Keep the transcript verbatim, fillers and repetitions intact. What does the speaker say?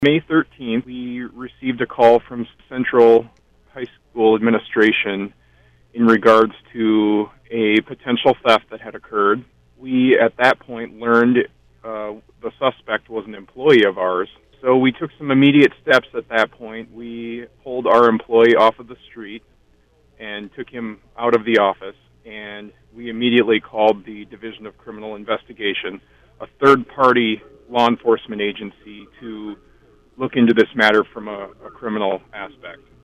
May thirteenth, we received a call from Central High School administration in regards to a potential theft that had occurred. We, at that point, learned uh, the suspect was an employee of ours. So we took some immediate steps at that point. We pulled our employee off of the street and took him out of the office, and we immediately called the Division of Criminal Investigation, a third-party law enforcement agency, to look into this matter from a, a criminal aspect.